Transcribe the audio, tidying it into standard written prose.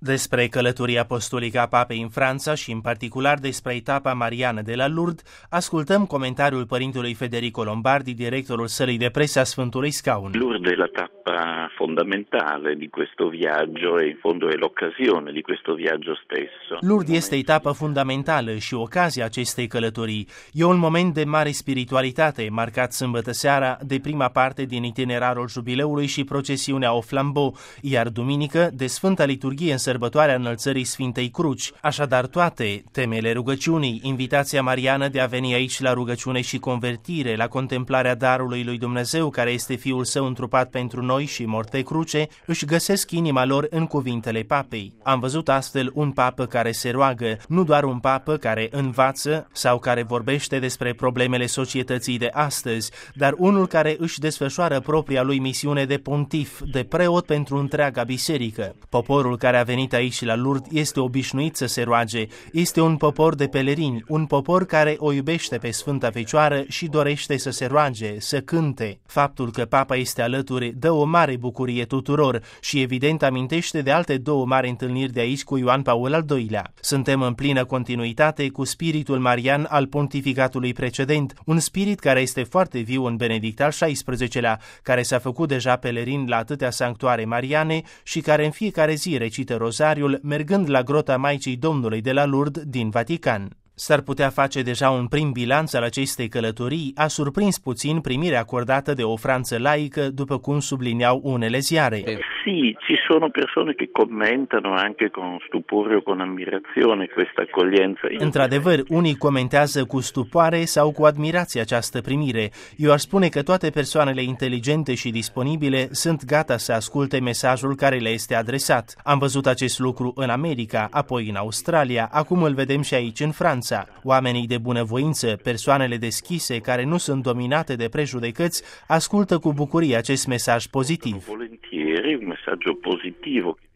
Despre călătoria apostolică a Papei în Franța și în particular despre etapa mariană de la Lourdes, ascultăm comentariul părintelui Federico Lombardi, directorul sălii de presă a Sfântului Scaun. Lourdes è la tappa fondamentale di questo viaggio e in fondo è l'occasione di questo viaggio stesso. Lourdes este etapa fundamentală și ocazia acestei călătorii. E un moment de mare spiritualitate, marcat sâmbătă seara de prima parte din itinerarul jubileului și procesiunea au flambeau, iar duminică de Sfânta Liturghie în sărbătoarea înălțării Sfintei Cruci. Așadar toate temele rugăciunii, invitația mariană de a veni aici la rugăciune și convertire, la contemplarea darului lui Dumnezeu care este Fiul Său întrupat pentru noi și mort pe cruce, își găsesc inima lor în cuvintele papei. Am văzut astfel un papă care se roagă, nu doar un papă care învață sau care vorbește despre problemele societății de astăzi, dar unul care își desfășoară propria lui misiune de pontif, de preot pentru întreaga biserică. Poporul care a venit aici la Lourdes este obișnuit să se roage, este un popor de pelerini, un popor care o iubește pe Sfânta Fecioară și dorește să se roage, să cânte. Faptul că Papa este alături dă o mare bucurie tuturor și evident amintește de alte două mari întâlniri de aici cu Ioan Paul al II-lea. Suntem în plină continuitate cu spiritul marian al pontificatului precedent, un spirit care este foarte viu în Benedict al XVI-lea, care s-a făcut deja pelerin la atâtea sanctuare mariane și care în fiecare zi recită rozariul, mergând la grota Maicii Domnului de la Lourdes din Vatican. S-ar putea face deja un prim bilanț al acestei călătorii, a surprins puțin primirea acordată de o Franță laică, după cum subliniau unele ziare. Sì, ci sono persone che commentano anche con stupore o con ammirazione questa accoglienza. Într-adevăr, unii comentează cu stupoare sau cu admirație această primire. Eu aș spune că toate persoanele inteligente și disponibile sunt gata să asculte mesajul care le este adresat. Am văzut acest lucru în America, apoi în Australia, acum îl vedem și aici în Franța. Oamenii de bunăvoință, persoanele deschise care nu sunt dominate de prejudecăți, ascultă cu bucurie acest mesaj pozitiv. Volentieri, un messaggio positivo.